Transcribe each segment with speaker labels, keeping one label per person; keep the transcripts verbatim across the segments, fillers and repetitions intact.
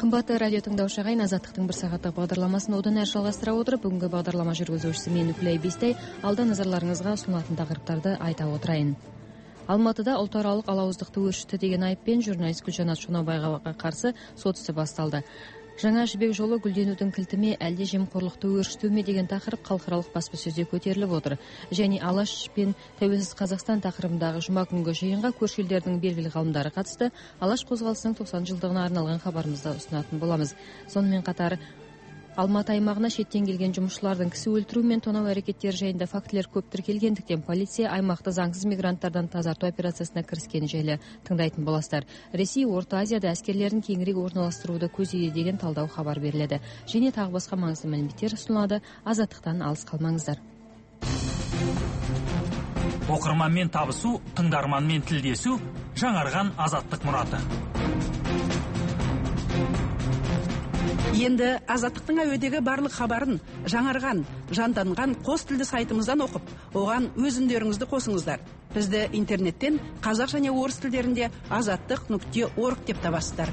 Speaker 1: Қымбатты радио тыңдаушы ағайын, Азаттықтың бір сағаттық бағдарламасын одан әрі жалғастыра отырып, бүгінгі бағдарлама жүргізушісі мен Үкілай Бестай алда назарларыңызға ұсынылатын тақырыптарды айта отырайын. Алматыда ұлтаралық алауыздықты өршітті деген айыппен журналист Гүлжанат Шонабайға қарсы сот ісі басталды. Жаңа жібек жолы гүлденудің кілті ме, әлде жемқорлықты өршіту ме деген тақырып халықаралық баспасөзде көтеріліп отыр. Және Алаш пен Тәуелсіз Қазақстан тақырыбындағы жұма күнгі жиынға көрші елдердің белгілі ғалымдары қатысты. Алаш қозғалысының тоқсан жылдығына арналған хабарымызда ұсынатын боламыз. Сонымен қатар Алматы аймағына шеттен келген жұмысшылардың кісі өлтіру мен тонау әрекеттері жайында фактілер көп тіркелгендіктен полиция аймақты заңсыз мигранттардан тазарту операциясына кіріскені жайлы тыңдайтын боласыздар. Ресей Орта Азияда әскерлерін кеңірек орналастыруды көздейді деген талдау хабар беріледі. Және тағы басқа маңызды мәліметтер ұсынылады. Азаттықтан алыс қалмаңыздар.
Speaker 2: Оқырманмен табысу, тыңдарманмен тілдесу, жаңарған азаттық мұраты.
Speaker 3: Енді Азаттықтың әуедегі барлық хабарын жаңарған, жанданған қос тілді сайтымыздан оқып, оған өз үндеріңізді қосыңыздар. Бізді интернеттен қазақ және орыс тілдерінде азаттық нүкте орг деп табасыздар.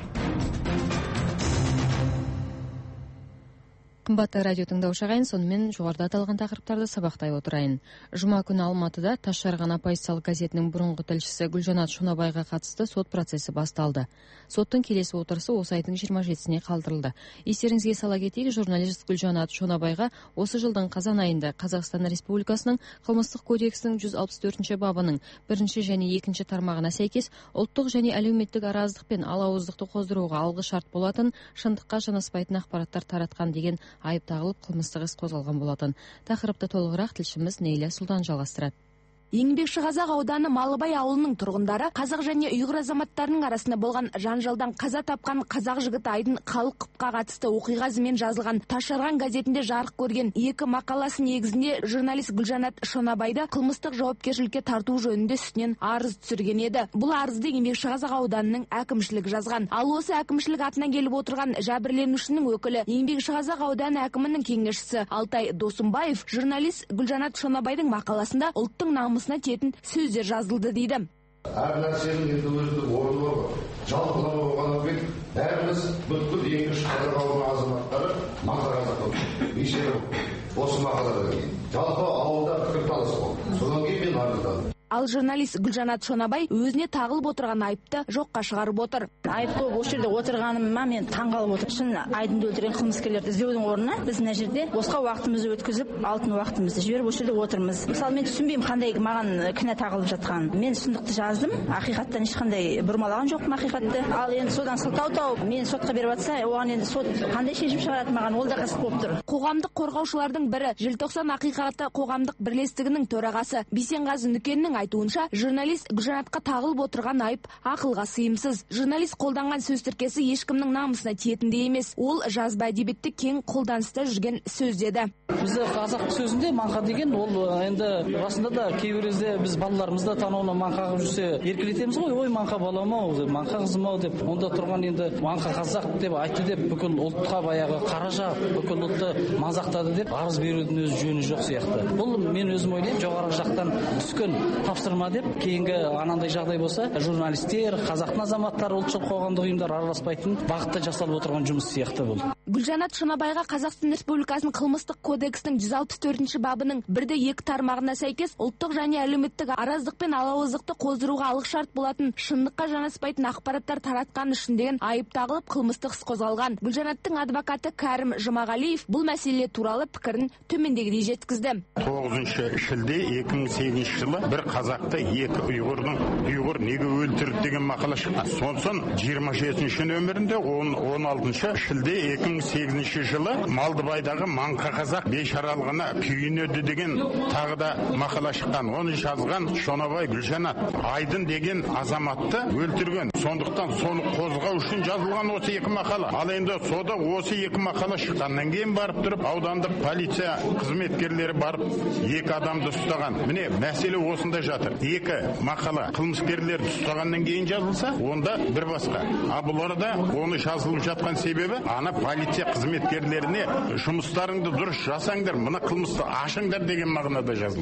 Speaker 1: Қымбатты радио тыңдаушы ағайын, сонымен жоғарыда аталған тақырыптарды сабақтай отырайын. Жұма күні Алматыда Тасжарған Апайсал газетінің бұрынғы тілшісі Гүлжанат Шонабайға қатысты сот процесі басталды. Соттың келесі отырысы осы айдың жиырма жетісіне қалдырылды. Естеріңізге сала кетейік, журналист Гүлжанат Шонабайға осы жылдың қазан айында Қазақстан Республикасының қылмыстық кодексінің жүз алпыс төртінші бабының бірінші және екінші тармағына сәйкес ұлттық және әлеуметтік араздық пен алауыздықты қоздыруға алғы шарт болатын шындыққа жанаспайтын ақпараттар таратқан деген айып тағылып қылмыстық іс қозғалған болатын. Тақырыпты толығырақ тілшіміз Нейля Сұлтан жалғастырады.
Speaker 4: Еңбекшіқазақ ауданы Малыбай ауылының тұрғындары қазақ және ұйғыр азаматтарының арасында болған жанжалдан қаза тапқан қазақ жігіті Айдын Қалықовқа қатысты оқиға ізімен жазылған Тасжарған газетінде жарық көрген екі мақаласы негізінде журналист Гүлжанат Шонабайды қылмыстық жауапкершілікке тарту жөнінде үстінен арыз түсірген еді. Бұл арызды Еңбекшіқазақ ауданының әкімшілігі жазған. Ал осы әкімшілік атынан келіп отырған жәбірленушінің өкілі Еңбекшіқазақ ауданы әкімінің кеңесшісі Алтай Досымбаев журналист Гүлжанат Шонабайдың мақаласында ұлттың намысы тетін сөздер жазылды дейді.
Speaker 5: Әр нәрсенің енді өзінің орны бар. Жалпылама болғаннан кейін бәріміз бүткіл Еңбекшіқазақ ауылының азаматтары мақалаға қатысты. Бейшара осы мақаладан кейін. Жалпы ауылда пікірталас болды. Содан кейін мен арыздадым.
Speaker 4: Ал журналист Гүлжанат Шонабай өзіне тағылып отырған айыпты жоққа шығарып отыр.
Speaker 6: Айып болып осы жерде отырғаныма мен таңғалып отырмын. Шын Айдынды өлтірген қылмыскерлерді іздеудің орнына біз мына жерде босқа уақытымызды өткізіп, алтын уақытымызды жіберіп осы жерде отырмыз. Мысалы мен түсінбеймін қандай маған кінә тағылып жатқанын. Мен шындықты жаздым, ақиқаттан ешқандай бұрмалаған жоқпын ақиқатты. Ал енді содан сылтау тауып мен сотқа беріп жатса, оған енді сот қандай шешім шығарады маған, ол да қызық болып тұр.
Speaker 4: Қоғамдық қорғаушылардың бірі Желтоқсан ақиқаты қоғамдық бірлестігінің төрағасы Бейсенғазы Нүкеннің айтуынша, журналист Гүлжанатқа тағылып отырған айып ақылға сыйымсыз. Журналист қолданған сөз тіркесі ешкімнің намысына тиетіндей емес. Ол жазба әдебиетте кең қолданыста жүрген сөз деді.
Speaker 7: Бізде қазақ сөзінде маңқа деген ол енді расында да кейбір кезде біз балаларымызды танауына маңқа қылып жүрсе еркелетеміз ғой, ой маңқа балам ау, маңқа қызым ау деп. Онда тұрған енді маңқа қазақ деп айтты деп бүкіл ұлтқа баяғы қаража бүкіл ұлтты мазақтады деп арыз берудің өз жөні жоқ сияқты. Бұл мен өзім ойлаймын жоғарғы жақтан түскен тапсырма деп, кейінгі анандай жағдай болса, журналистер, қазақтың азаматтары, ұлтшыл қоғамдық ұйымдар араласпайтын бағытта жасалып отырған жұмыс сияқты бұл.
Speaker 4: Гүлжанат Шонабайға Қазақстан Республикасының қылмыстық кодексінің жүз алпыс төртінші бабының бірде екі тармағына сәйкес ұлттық және әлеуметтік араздық пен алауыздықты қоздыруға алғы шарт болатын шындыққа жанаспайтын ақпараттар таратқан үшін деген айып тағылып қылмыстық іс қозғалған. Гүлжанаттың адвокаты Кәрім Жұмағалиев бұл мәселе туралы пікірін төмендегідей жеткізді.
Speaker 8: тоғызыншы шілде екі мың сегізінші жылы бір қазақты екі ұйғырдың ұйғыр неге өлтірді деген мақала шыққан. Сондықтан жиырма жетінші нөмірінде он алтыншы шілде екі мың сегізінші жылы Малдыбайдағы маңқа қазақ бейшаралығына күйінеді деген тағы да мақала шыққан. Оны жазған Шонабай Гүлжанат. Айдын деген азаматты өлтірген. Сондықтан соны қозғау үшін жазылған осы екі мақала. Ал енді сода осы екі мақала шыққаннан кейін барып тұрып аудандық полиция қызметкерлері барып екі адамды ұстаған. Міне мәселе осында жатыр. Екі мақала қылмыскерлерді ұстағаннан кейін жазылса, онда бір басқа. А бұл арада оны жазылып жатқан себебі ана полиция қызметкерлеріне жұмыстарыңды дұрыс жасаңдар, мына қылмысты ашыңдар деген мағынада жазылған.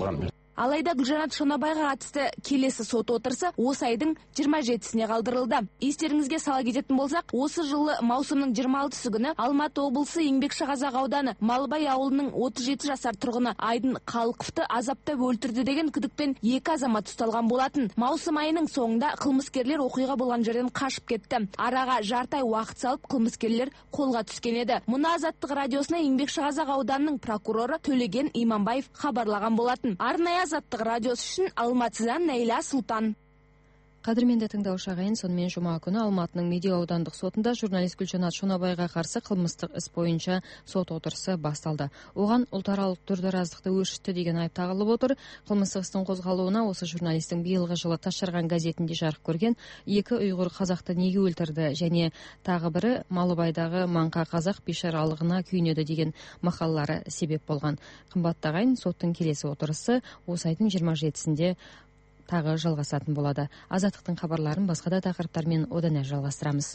Speaker 4: Алайда Гүлжанат Шонабайға қатысты келесі сот отырысы осы айдың жиырма жетісіне қалдырылды. Естеріңізге сала кететін болсақ, осы жылы маусымның жиырма алтысы күні Алматы облысы Еңбекшіқазақ ауданы Малыбай ауылының отыз жеті жасар тұрғыны Айдын Қалықовты азаптап өлтірді деген күдікпен екі азамат ұсталған болатын. Маусым айының соңында қылмыскерлер оқиға болған жерден қашып кетті. Араға жарты ай уақыт салып қылмыскерлер қолға түскен еді. Мұны Азаттық радиосына Еңбекшіқазақ ауданының прокуроры Төлеген Иманбаев хабарлаған болатын. Арнайы Азаттық радиосы үшін Алматыдан Нәйла Сұлтан.
Speaker 1: Қадірменді тыңдаушы ағайын, сонымен жұма күні Алматының Медеу аудандық сотында журналист Гүлжанат Шонабайға қарсы қылмыстық іс бойынша сот отырысы басталды. Оған ұлтаралық дүрдараздықты өршітті деген айып тағылып отыр. Қылмыстық істің қозғалуына осы журналистің биылғы жылы Тасжарған газетінде жарық көрген екі ұйғыр қазақты неге өлтірді және тағы бірі Малыбайдағы маңқа қазақ бейшаралығына күйінеді деген мақалалары себеп болған. Қымбатты ағайын, соттың келесі отырысы осы айдың жиырма жетісінде тағы жалғасатын болады. Азаттықтың хабарларын басқа да тақырыптармен одан әрі жалғастырамыз.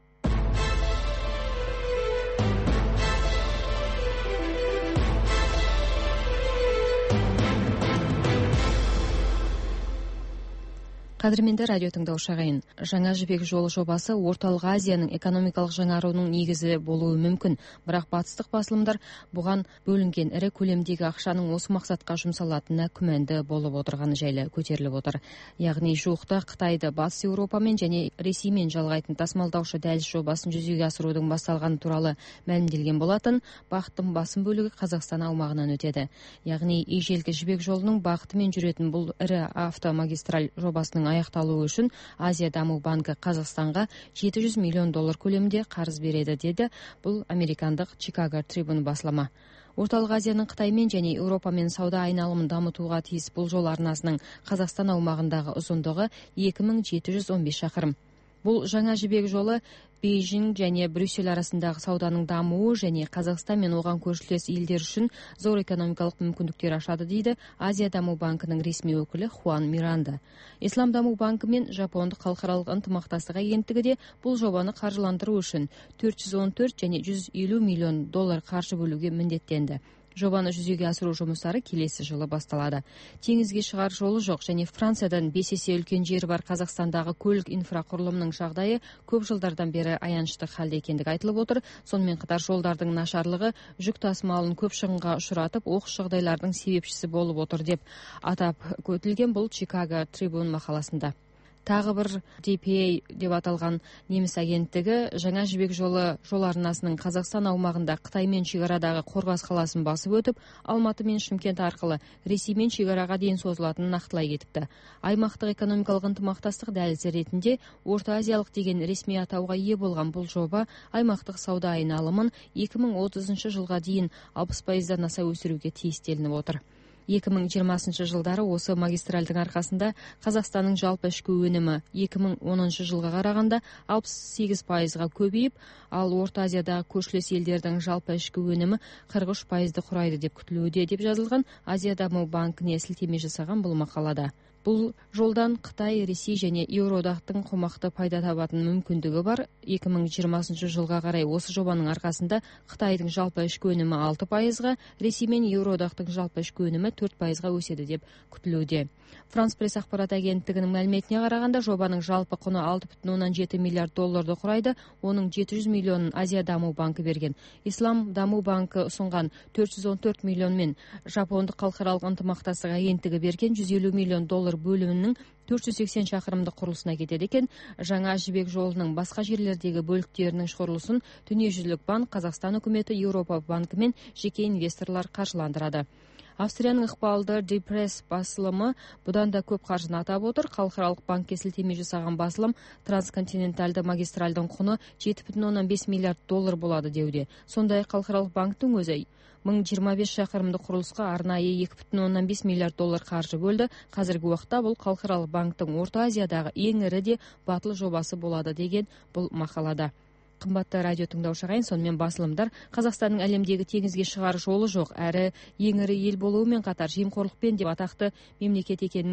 Speaker 1: Қадірменді радио тыңдаушы ағайын, Жаңа жібек жолы жобасы Орталық Азияның экономикалық жаңаруының негізі болуы мүмкін, бірақ батыстық басылымдар бұған бөлінген ірі көлемдегі ақшаның осы мақсатқа жұмсалатынына күмәнді болып отырғаны жайлы көтеріліп отыр. Яғни жуықта Қытайды Батыс Еуропамен және Ресеймен жалғайтын тасымалдаушы дәліз жобасын жүзеге асырудың басталғаны туралы мәлімделген болатын. Бағыттың басым бөлігі Қазақстан аумағынан өтеді. Яғни ежелгі жібек жолының бағытымен жүретін бұл ірі автомагистраль жобасының аяқталуы үшін Азия даму банкі Қазақстанға жеті жүз миллион доллар көлемінде қарыз береді, деді бұл американдық Чикаго Трибун басылымы. Орталық Азияның Қытаймен және Еуропамен сауда айналымын дамытуға тиіс бұл жол арнасының Қазақстан аумағындағы ұзындығы екі мың жеті жүз он бес шақырым. Бұл жаңа жібек жолы Бейжің және Брюссель арасындағы сауданың дамуы және Қазақстан мен оған көршілес елдер үшін зор экономикалық мүмкіндіктер ашады, дейді Азия даму банкінің ресми өкілі Хуан Миранда. Ислам даму банкі мен Жапондық халықаралық ынтымақтастық агенттігі де бұл жобаны қаржыландыру үшін төрт жүз он төрт және жүз елу миллион доллар қаржы бөлуге міндеттенді. Жобаны жүзеге асыру жұмыстары келесі жылы басталады. Теңізге шығар жолы жоқ және Франциядан бес есе үлкен жері бар Қазақстандағы көлік инфрақұрылымының жағдайы көп жылдардан бері аянышты халде екендігі айтылып отыр. Сонымен қатар жолдардың нашарлығы жүк тасымалын көп шығынға ұшыратып, оқыс жағдайлардың себепшісі болып отыр деп атап өтілген бұл Чикаго Трибун мақаласында. Тағы бір ди пи эй деп аталған неміс агенттігі жаңа жібек жолы жол арнасының Қазақстан аумағында Қытаймен шекарадағы Қорғас қаласын басып өтіп, Алматы мен Шымкент арқылы Ресеймен шекараға дейін созылатынын нақтылай кетіпті. Аймақтық экономикалық ынтымақтастық дәлізі ретінде Орта Азиялық деген ресми атауға ие болған бұл жоба аймақтық сауда айналымын екі мың отызыншы жылға дейін алпыс пайыздан аса өсіруге тиістелініп отыр. екі мың жиырмасыншы жылдары осы магистральдің арқасында Қазақстанның жалпы ішкі өнімі екі мың оныншы жылға қарағанда алпыс сегіз пайызға көбейіп, ал Орта Азиядағы көршілес елдердің жалпы ішкі өнімі қырық үш пайызды құрайды деп күтілуде, деп жазылған Азия даму банкіне сілтеме жасаған бұл мақалада. Бұл жолдан Қытай, Ресей және Еуроодақтың қомақты пайда табатын мүмкіндігі бар. екі мың жиырмасыншы жылға қарай осы жобаның арқасында Қытайдың жалпы ішкі өнімі алты пайызға, Ресей мен Еуроодақтың жалпы ішкі өнімі төрт пайызға өседі деп күтілуде. Франс пресс ақпарат агенттігінің мәліметіне қарағанда жобаның жалпы құны алты бүтін оннан жеті миллиард долларды құрайды. Оның жеті жүз миллионын Азия даму банкі берген. Ислам даму банкі ұсынған төрт жүз он төрт миллион мен Жапондық халықаралық ынтымақтастық агенттігі берген жүз елу миллион доллар бөлімінің төрт жүз сексен шақырымдық құрылысына кетеді екен. Жаңа жібек жолының басқа жерлердегі бөліктерінің құрылысын Дүниежүзілік банк, Қазақстан үкіметі, Еуропа банкі мен жеке инвесторлар қаржыландырады. Австрияның ықпалды ди пресс басылымы бұдан да көп қаржыны атап отыр. Халықаралық банкке сілтеме жасаған басылым трансконтинентальды магистральдың құны жеті бүтін оннан бес миллиард доллар болады деуде. Сондай халықаралық банктың өзі мың жиырма бес шақырымды құрылысқа арнайы екі бүтін оннан бес миллиард доллар қаржы бөлді. Қазіргі уақытта бұл халықаралық банктың Орта Азиядағы ең ірі де батыл жобасы болады деген бұл мақалада. Қымбатты радио тыңдаушы ағайын, сонымен басылымдар Қазақстанның әлемдегі теңізге шығар жолы жоқ әрі ең ірі ел болуымен қатар жемқорлықпен деп атақты мемлекет екенін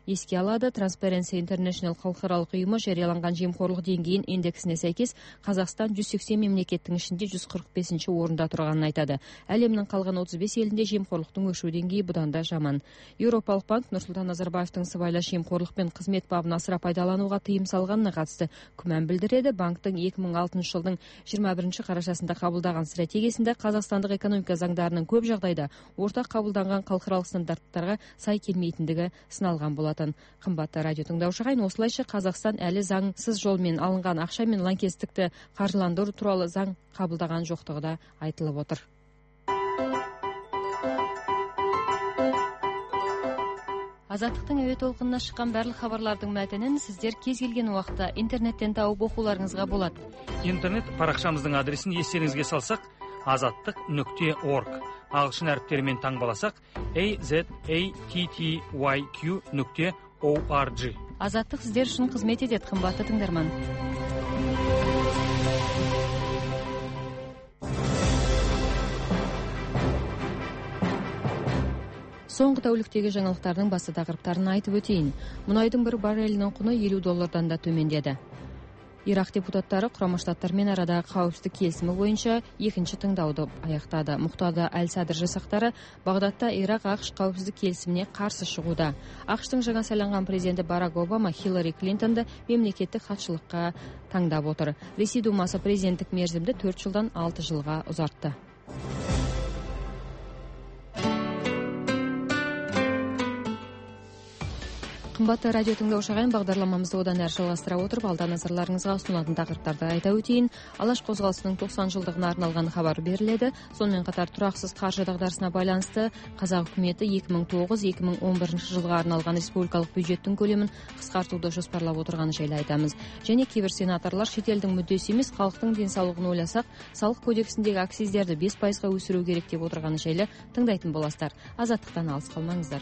Speaker 1: еске алады. Transparency International халықаралық ұйымы жарияланған жемқорлық деңгейін индексіне сәйкес Қазақстан жүз сексен мемлекеттің ішінде жүз қырық бесінші орында тұрғанын айтады. Әлемнің қалған отыз бес елінде жемқорлықтың өшу деңгейі бұдан да жаман. Еуропалық банк Нұрсұлтан Назарбаевтың сыбайлас жемқорлық пен қызмет бабын асыра пайдалануға тыйым салғанына қатысты күмән білдіреді. Банктың екі мың алтыншы жылдың жиырма бірінші қарашасында қабылдаған стратегиясында қазақстандық экономика заңдарының көп жағдайда ортақ қабылданған халықаралық стандарттарға сай келмейтіндігі сыналған болатын. Қымбатты радио тыңдаушы ағайын, осылайша Қазақстан әлі заңсыз жолмен алынған ақша мен лаңкестікті қаржыландыру туралы заң қабылдаған жоқтығы да айтылып отыр. Азаттықтың әуе толқынына шыққан барлық хабарлардың мәтінін сіздер кез келген уақытта интернеттен тауып оқуларыңызға болады.
Speaker 2: Интернет парақшамыздың адресін естеріңізге салсақ, азаттық нүкте орг. Ағылшын әріптерімен таңбаласақ, a z a t t y q нүкте org.
Speaker 1: Азаттық сіздер үшін қызмет етеді, қымбатты тыңдарман. Соңғы тәуліктегі жаңалықтардың басты тақырыптарын айтып өтейін. Мұнайдың бір баррелінің құны елу доллардан да төмендеді. Ирак депутаттары Құрама Штаттармен арадағы қауіпсіздік келісімі бойынша екінші тыңдауды аяқтады. Мұқтада Әл-Садр жасақтары Бағдадта Ирак ақш қауіпсіздік келісіміне қарсы шығуда. ақштың жаңа сайланған президенті Барак Обама Хиллари Клинтонды мемлекеттік хатшылыққа таңдап отыр. Ресей Думасы президенттік мерзімді төрт жылдан алты жылға ұзартты. Қымбатты радио тыңдаушы ағайын, бағдарламамызды одан әрі жалғастыра отырып, алда назарларыңызға ұсынатын тақырыптарды айта өтейін. Алаш қозғалысының тоқсан жылдығына арналған хабар беріледі. Сонымен қатар тұрақсыз қаржы дағдарысына байланысты Қазақ үкіметі екі мың тоғыз - екі мың он бірінші жылға арналған республикалық бюджеттің көлемін қысқартуды жоспарлап отырғаны жайлы айтамыз. Және кейбір сенаторлар шетелдің мүддесі емес, халықтың денсаулығын ойласақ, салық кодексіндегі акциздерді бес пайызға өсіру керек деп отырғаны жайлы тыңдайтын боласыздар. Азаттықтан алыс қалмаңыздар.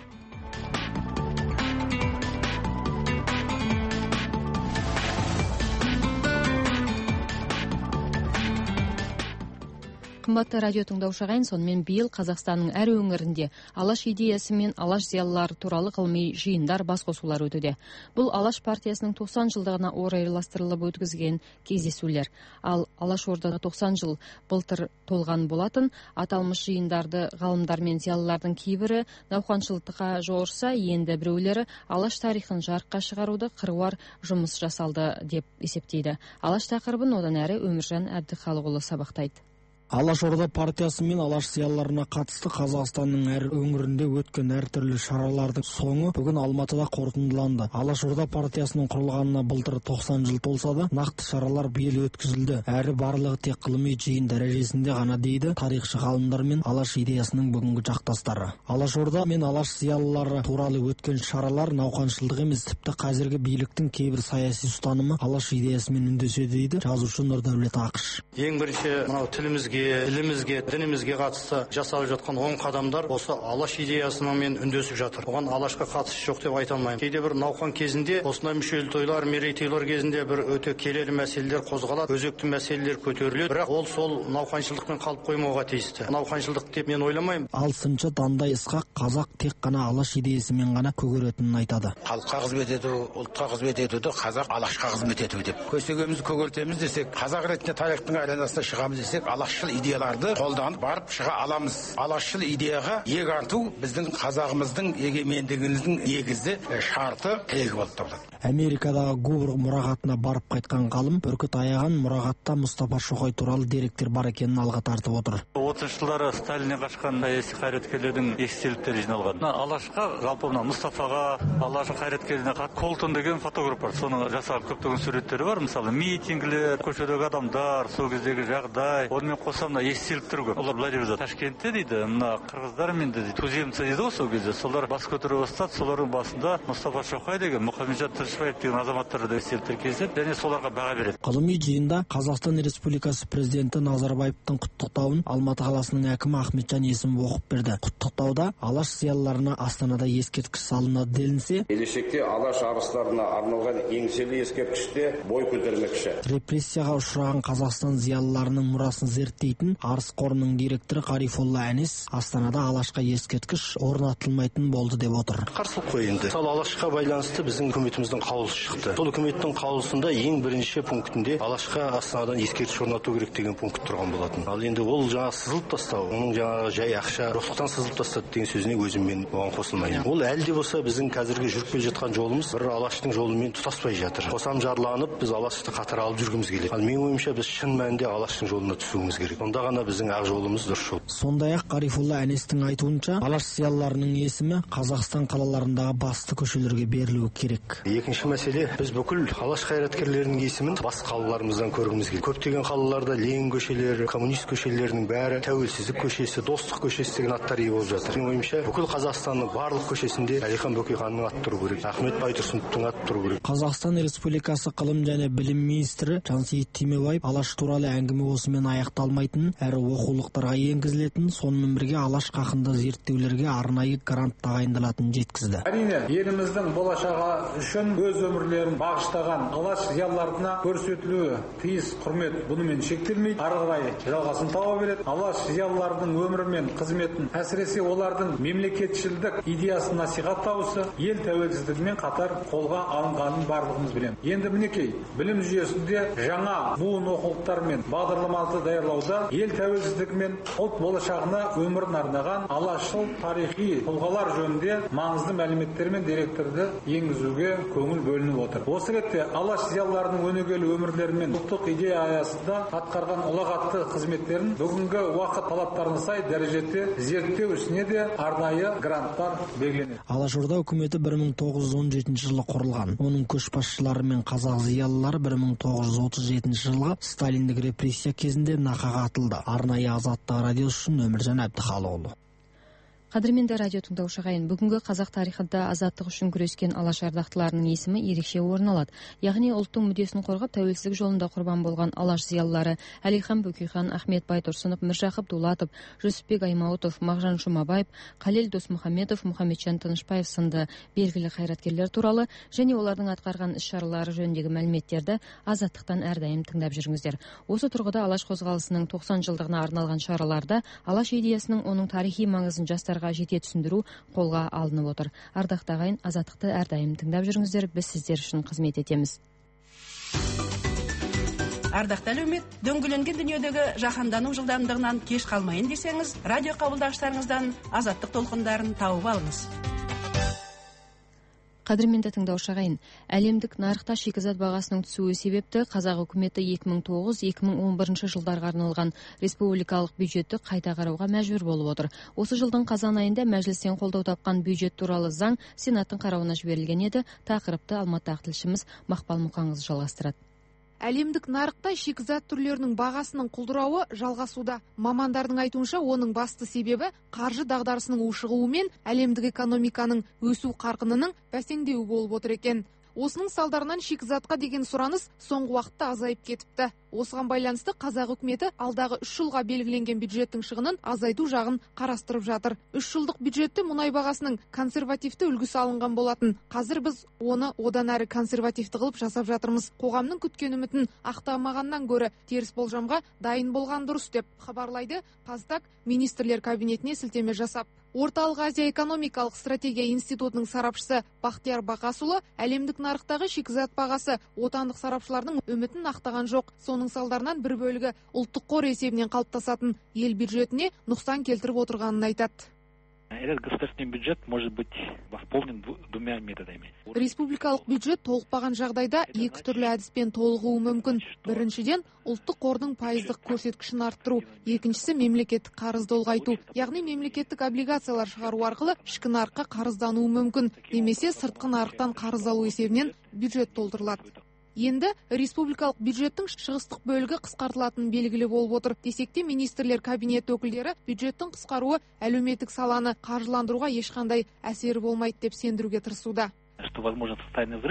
Speaker 1: Қымбатты радио тыңдаушы ағайын, сонымен биыл Қазақстанның әр өңірінде Алаш идеясы мен Алаш зиялылары туралы ғылыми жиындар, басқосулар өтуде. Бұл Алаш партиясының тоқсан жылдығына орайластырылып өткізген кездесулер. Ал Алаш орда тоқсан жыл былтыр толған болатын. Аталмыш жиындарды ғалымдар мен зиялылардың кейбірі науқаншылдыққа жорса, енді біреулері Алаш тарихын жарыққа шығаруды қыруар жұмыс жасалды деп есептейді. Алаш тақырыбын одан әрі Өміржан Әбдіхалықұлы сабақтайды.
Speaker 9: Алаш орда партиясы мен алаш зиялыларына қатысты Қазақстанның әр өңірінде өткен әртүрлі шаралардың соңы бүгін Алматыда қорытындыланды. Алаш орда партиясының құрылғанына былтыр тоқсан жыл толса да, нақты шаралар биыл өткізілді. Әрі барлығы тек ғылыми жиын дәрежесінде ғана дейді тарихшы ғалымдар мен алаш идеясының бүгінгі жақтастары. Алаш орда мен алаш зиялылары туралы өткен шаралар науқаншылдық емес, тіпті қазіргі биліктің кейбір саяси ұстанымы алаш идеясымен үндеседі дейді жазушы Нұрдәулет Ақыш.
Speaker 10: Ең бірінші мынау тілімізге, тілімізге, дінімізге қатысты жасалып жатқан оң қадамдар осы алаш идеясымен үндесіп жатыр. Оған алашқа қатысы жоқ деп айта алмаймын. Кейде бір науқан кезінде, осындай мүшел тойлар, мерейтойлар кезінде бір өте келелі мәселелер қозғалады, өзекті мәселелер көтеріледі. Бірақ ол сол науқаншылдықпен қалып қоймауға тиісті. Науқаншылдық деп мен ойламаймын.
Speaker 9: Ал сыншы Дандай Ысқақ қазақ тек қана алаш идеясымен ғана көгеретінін айтады.
Speaker 11: Халыққа қызмет ету, ұлтқа қызмет етуді қазақ алашқа қызмет ету деп. Көсегемізді көгертеміз десек, қазақ ретінде тарихтың аренасына шығамыз десек, алашшыл идеяларды қолданып барып шыға аламыз. Алашшыл идеяға иек арту біздің қазағымыздың егемендігіміздің негізі, шарты, тегі болып табылады.
Speaker 9: Америкадағы Гувр мұрағатына барып қайтқан ғалым бүркіт аяған мұрағатта Мұстафа Шоқай туралы деректер бар екенін алға тартып отыр.
Speaker 12: отызыншы жылдары Сталиннен қашқан саяси қайраткерлердің естеліктері жиналған. Алашқа, жалпы мына Мұстафаға, алаш қайраткеріне Колтон деген фотограф бар. Соның жасалған көптеген суреттері бар. Мысалы, митингілер, көшедегі адамдар, сол кездегі жағдай. Онымен қоса мына естеліктер көп. Олар былай деп Ташкентте дейді, мына қырғыздар мен дейді, туземцы дейді ғой сол кезде. Солар бас көтере бастады. Солардың басында Мұстафа Шоқай деген, Мұхамеджан Тынышбаев деген азаматтар да естеліктер кездеседі, және соларға баға береді.
Speaker 9: Ғылыми жиында Қазақстан Республикасы президенті Назарбаевтың құттықтауын Алматы қаласының әкімі Ахметжан Есімов оқып берді. Құттықтауда алаш зиялыларына Астанада ескерткіш салынады делінсе,
Speaker 5: келешекте алаш арыстарына арналған еңселі ескерткіште бой көтермекші.
Speaker 9: Репрессияға ұшыраған Қазақстан зиялыларының мұрасын зерттей істейтін арыс қорының директоры Қарифолла Әнес Астанада алашқа ескерткіш орнатылмайтын болды деп отыр.
Speaker 13: Қарсылық қой енді. Мысалы алашқа байланысты біздің үкіметіміздің қаулысы шықты. Сол үкіметтің қаулысында ең бірінші пунктінде алашқа Астанадан ескерткіш орнату керек деген пункт тұрған болатын. Ал енді ол жаңа сызылып тастау, оның жаңағы жай ақша жоқтықтан сызылып тастады деген сөзіне өзім мен оған қосылмаймын. Ол әлде болса біздің қазіргі жүріп келе жатқан жолымыз бір алаштың жолымен тұтаспай жатыр. Қосам жарланып біз алашты қатар алып жүргіміз келеді. Ал менің ойымша біз шын мәнінде алаштың жолына түсуіміз керек. Сонда ғана біздің ақ жолымыз дұрыс жол.
Speaker 9: Сондай-ақ Қарифолла Әнестің айтуынша алаш зиялыларының есімі Қазақстан қалаларындағы басты көшелерге берілуі керек.
Speaker 13: Екінші мәселе, біз бүкіл алаш қайраткерлерінің есімін бас қалаларымыздан көргіміз келеді. Көптеген қалаларда Ленин көшелері, коммунист көшелерінің бәрі Тәуелсіздік көшесі, Достық көшесі деген аттар ие болып жатыр. Менің ойымша бүкіл Қазақстанның барлық көшесінде Әлихан Бөкейханның аты тұру керек, Ахмет Байтұрсыновтың аты тұру керек.
Speaker 9: Қазақстан Республикасы ғылым және білім министрі Жансейіт Түймебаев алаш туралы әңгіме осымен аяқталмайтынын, әрі оқулықтарға енгізілетін, сонымен бірге алаш хақында зерттеулерге арнайы грант тағайындалатынын жеткізді.
Speaker 14: Әрине, еліміздің болашағы үшін өз өмірлерін бағыштаған алаш зиялыларына көрсетілуі тиіс құрмет бұнымен шектелмейді, ары қарай жалғасын таба береді. Алаш зиялыларының өмірі мен қызметін, әсіресе олардың мемлекетшілдік идеясын насихаттауысы ел тәуелсіздігімен қатар қолға алынғанын барлығымыз білеміз. Енді мінекей, білім жүйесінде жаңа буын оқулықтар мен бағдарламаларды даярлауда ел тәуелсіздігі мен ұлт болашағына өмірін арнаған алашшыл тарихи тұлғалар жөнінде маңызды мәліметтер мен деректерді енгізуге көңіл бөлініп отыр. Осы ретте алаш зиялыларының өнегелі өмірлері мен ұлттық идея аясында атқарған ұлағатты қызметтерін бүгінгі уақыт талаптарына сай дәрежеде зерттеу ісіне де арнайы гранттар белгіленеді.
Speaker 9: Алашорда үкіметі бір мың тоғыз жүз он жетінші жылы құрылған. Оның көшбасшылары мен қазақ зиялылары бір мың тоғыз жүз отыз жетінші жылғы сталиндік репрессия кезінде нақаға атылды. Арнайы Азаттық радиосы үшін Өміржан Әбдіхалыұлы.
Speaker 1: Қадірменді радио тыңдаушы ағайын, бүгінгі қазақ тарихында азаттық үшін күрескен алаш ардақтыларының есімі ерекше орын алады. Яғни ұлттың мүддесін қорғап тәуелсіздік жолында құрбан болған алаш зиялылары Әлихан Бөкейхан, Ахмет Байтұрсынов, Міржақып Дулатов, Жүсіпбек Аймауытов, Мағжан Жұмабаев, Қалел Досмұхамедов, Мұхамеджан Тынышпаев сынды белгілі қайраткерлер туралы және олардың атқарған іс-шаралары жөніндегі мәліметтерді азаттықтан әрдайым тыңдап жүріңіздер. Осы тұрғыда алаш қозғалысының тоқсан жылдығына арналған шараларда алаш идеясының оның тарихи маңызын жастар жете түсіндіру қолға алынып отыр. Ардақты ағайын, азаттықты әрдайым тыңдап жүріңіздер, біз сіздер үшін қызмет етеміз.
Speaker 3: Ардақты әлеумет, дөңгеленген дүниедегі жаһандану жылдамдығынан кеш қалмайын десеңіз, радио қабылдағыштарыңыздан азаттық толқындарын тауып алыңыз.
Speaker 1: Қадірменді тыңдаушы ағайын, әлемдік нарықта шикізат бағасының түсуі себепті қазақ үкіметі екі мың тоғыз - екі мың он бірінші жылдарға арналған республикалық бюджетті қайта қарауға мәжбүр болып отыр. Осы жылдың қазан айында мәжілістен қолдау тапқан бюджет туралы заң Сенаттың қарауына жіберілген еді. Тақырыпты Алматыдағы тілшіміз Мақпал Мұқаңыз жалғастырады.
Speaker 15: Әлемдік нарықта шикізат түрлерінің бағасының құлдырауы жалғасуда. Мамандардың айтуынша, оның басты себебі қаржы дағдарысының ушығуы мен әлемдік экономиканың өсу қарқынының бәсеңдеуі болып отыр екен. Осының салдарынан шикізатқа деген сұраныс соңғы уақытта азайып кетіпті. Осыған байланысты қазақ үкіметі алдағы үш жылға белгіленген бюджеттің шығынын азайту жағын қарастырып жатыр. Үш жылдық бюджетте мұнай бағасының консервативті үлгісі алынған болатын. Қазір біз оны одан әрі консервативті қылып жасап жатырмыз. Қоғамның күткен үмітін ақтамағаннан гөрі теріс болжамға дайын болған дұрыс деп хабарлайды Қазтаг министрлер кабинетіне сілтеме жасап. Орталық Азия экономикалық стратегия институтының сарапшысы Бақтияр Бақасұлы әлемдік нарықтағы шикізат бағасы отандық сарапшылардың үмітін ақтаған жоқ. Соның салдарынан бір бөлігі ұлттық қор есебінен қалыптасатын ел бюджетіне нұқсан келтіріп отырғанын айтады.
Speaker 16: Этот государственный бюджет может быть восполнен двумя методами.
Speaker 15: Республикалық бюджет толықпаған жағдайда екі түрлі әдіспен толығуы мүмкін. Біріншіден, ұлттық қордың пайыздық көрсеткішін арттыру, екіншісі мемлекеттік қарызды ұлғайту, яғни мемлекеттік облигациялар шығару арқылы ішкі нарыққа қарыздануы мүмкін, немесе сыртқы нарықтан қарыз алу есебінен бюджет толтырылады. Енді республикалық бюджеттің шығыстық бөлігі қысқартылатын белгілі болып отыр. Десек те министрлер кабинет өкілдері бюджеттің қысқаруы әлеуметтік саланы қаржыландыруға ешқандай әсері болмайды деп сендіруге тырысуда.
Speaker 16: Что возможен социальный взрыв,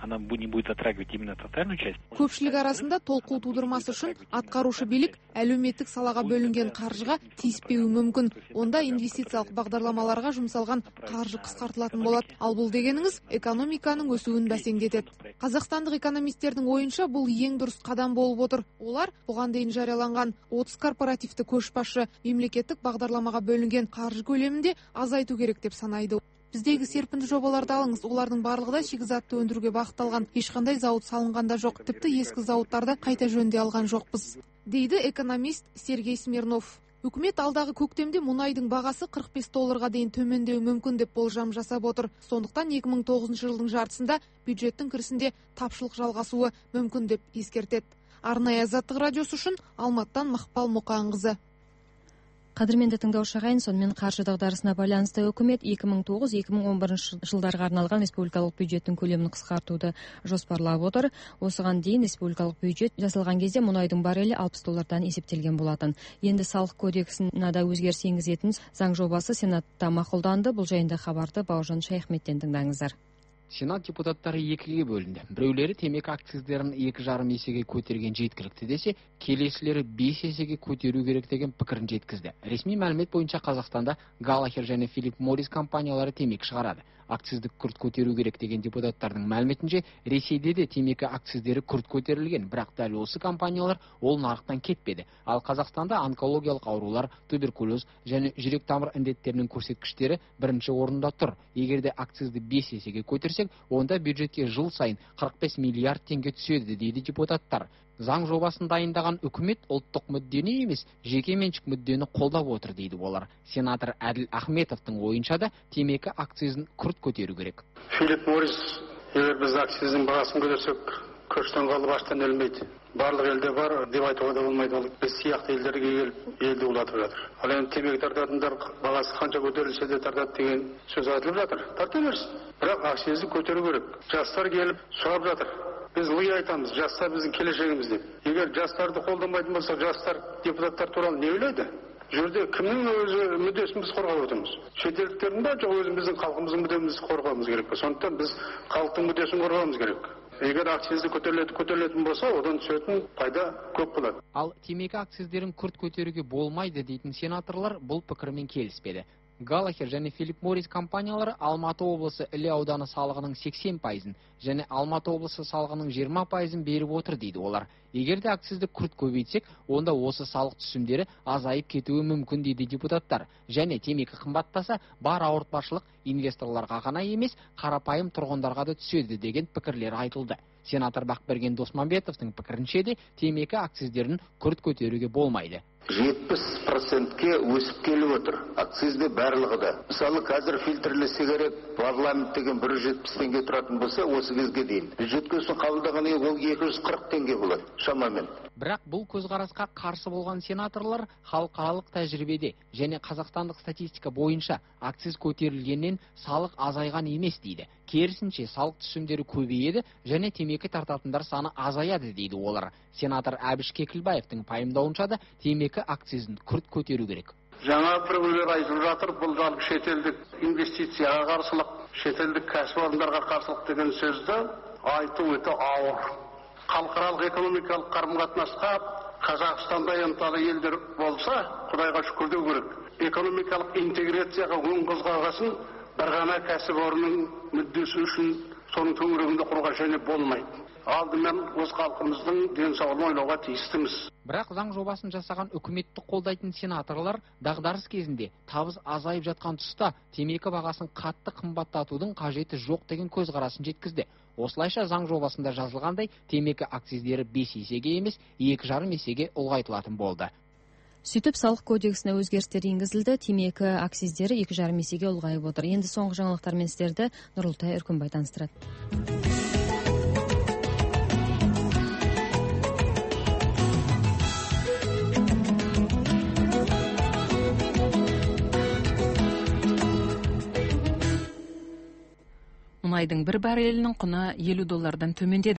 Speaker 16: она не будет затрагивать именно тотальную часть.
Speaker 15: Көпшілік арасында толқу тудырмас үшін атқарушы билік әлеуметтік салаға бөлінген қаржыға тиіспеуі мүмкін. Онда инвестициялық бағдарламаларға жұмсалған қаржы қысқартылатын болады. Ал бұл дегеніңіз экономиканың өсуін бәсеңдетеді. Қазақстандық экономистердің ойынша бұл ең дұрыс қадам болып отыр. Олар бұған дейін жарияланған отыз корпоративті көшбасшы мемлекеттік бағдарламаға бөлінген қаржы көлемінде азайту керек деп санайды. Біздегі серпінді жобаларды алыңыз, олардың барлығы да шикізатты өндіруге бағытталған. Ешқандай зауыт салынғанда жоқ, тіпті ескі зауыттарды қайта жөнде алған жоқпыз, дейді экономист Сергей Смирнов. Үкімет алдағы көктемде мұнайдың бағасы қырық бес долларға дейін төмендеуі мүмкін деп болжам жасап отыр. Сондықтан екі мың тоғызыншы жылдың жартысында бюджеттің кірісінде тапшылық жалғасуы мүмкін деп ескертеді. Арнайы Азаттық радиосы үшін Алматыдан Мақпал Мұқанқызы.
Speaker 1: Қадірменді тыңдаушы ағайын, сонымен қаржы дағдарысына байланысты үкімет екі мың тоғыз - екі мың он бірінші жылдарға арналған республикалық бюджеттің көлемін қысқартуды жоспарлап отыр. Осыған дейін республикалық бюджет жасалған кезде мұнайдың баррелі алпыс доллардан есептелген болатын. Енді салық кодексіне да өзгеріс енгізетін заң жобасы Сенатта мақұлданды. Бұл жайында хабарды Бауыржан Шайхметтен тыңдаңыздар.
Speaker 17: Сенат депутаттары екіге бөлінді. Біреулері темекі акциздерін екі жарым есеге көтерген жеткілікті десе, келесілері бес есеге көтеру керек деген пікірін жеткізді. Ресми мәлімет бойынша Қазақстанда Галлахер және Филипп Моррис компаниялары темекі шығарады. Акциздік күрт көтеру керек деген депутаттардың мәліметінше, Ресейде де темекі акциздері күрт көтерілген, бірақ дәл осы компаниялар ол нарықтан кетпеді. Ал Қазақстанда онкологиялық аурулар, туберкулез және жүрек тамыр індеттерінің көрсеткіштері бірінші орында тұр. Егерде акцизді бес есеге көтерсек, онда бюджетке жыл сайын қырық бес миллиард теңге түседі, дейді депутаттар. Заң жобасын дайындаған үкімет ұлттық мүддені емес, жеке меншік мүддені қолдап отыр, дейді олар. Сенатор Әділ Ахметовтың ойынша да темекі акцизін күрт көтеру керек.
Speaker 18: Филипп Моррис, егер біз акциздің бағасын көтерсек, көштен қалып аштан өлмейді. Барлық елде бар деп айтуға да болмайды. Ол біз сияқты елдерге келіп елді улатып жатыр. Ал енді темекі тартатындар бағасы қанша көтерілсе де тартады деген сөз айтылып жатыр. Тарта берсін. Бірақ акцизді көтеру керек. Жастар келіп сұрап жатыр. Біз ой айтамыз, жастар біздің келешегіміз деп. Егер жастарды қолдамайтын болса, жастар депутаттар туралы не ойлайды? Жүрде кімнің өзі мүддесін біз қорғап отырмыз? Шетелдіктердің ба, жоқ өзіміздің халқымыздың мүддесін қорғауымыз керек пе? Сондықтан біз халықтың мүддесін қорғауымыз керек. Егер акцизді көтерілетін болса, одан түсетін пайда көп болады.
Speaker 17: Ал темекі акциздерін күрт көтеруге болмайды дейтін сенаторлар бұл пікірмен келіспеді. Галлахер және Филипп Моррис компаниялары Алматы облысы Іле ауданы салығының сексен пайызын және Алматы облысы салығының жиырма пайызын беріп отыр, дейді олар. Егерде акцизді күрт көбейтсек, онда осы салық түсімдері азайып кетуі мүмкін, дейді депутаттар. Және темекі қымбаттаса, бар ауыртпашылық инвесторларға ғана емес, қарапайым тұрғындарға да түседі деген пікірлер айтылды. Сенатор Бақберген Досманбетовтың пікірінше де темекі акциздерін күрт көтеруге болмайды.
Speaker 19: жетпіс процентке өсіп келіп отыр. Акцизді барлығы да. Мысалы, қазір фильтрлі сигарет парламент деген бір жүз жетпіс теңге тұратын болса, осы кезге дейін бюджетке қабылдаған ол екі жүз қырық теңге болады шамамен.
Speaker 17: Бірақ бұл көзқарасқа қарсы болған сенаторлар халықаралық тәжірибеде және қазақстандық статистика бойынша акциз көтерілгеннен салық азайған емес, дейді. Керісінше салық түсімдері көбейеді және темекі тартатындар саны азаяды, дейді олар. Сенатор Әбіш Кекілбаевтың пайымдауынша да темекі акцизін күрт көтеру керек.
Speaker 18: Жаңа біреулер айтып жатыр, бұл жалпы шетелдік инвестицияға қарсылық, шетелдік кәсіпорындарға қарсылық деген сөзді айту өте ауыр. Халықаралық экономикалық қарым-қатынасқа Қазақстанда ынталы елдер болса, Құдайға шүкір деу керек. Экономикалық интеграцияға оң қозғалғасын бір ғана кәсіпорынның мүддесі үшін соның төңірегінде құруға және болмайды. Алдымен өз халқымыздың денсаулығын ойлауға тиістіміз.
Speaker 17: Бірақ заң жобасын жасаған үкіметті қолдайтын сенаторлар дағдарыс кезінде табыс азайып жатқан тұста темекі бағасын қатты қымбаттатудың қажеті жоқ деген көзқарасын жеткізді. Осылайша заң жобасында жазылғандай темекі акциздері бес есеге емес, екі жарым есеге ұлғайтылатын болды.
Speaker 1: Сөйтіп, салық кодексіне өзгерістер енгізілді, темекі акциздері екі жарым есеге ұлғайып отыр. Енді соңғы жаңалықтармен сіздерді Нұрылтай Үркімбай таныстырады.
Speaker 20: Мұнайдың бір баррелінің құны елу доллардан төмендеді.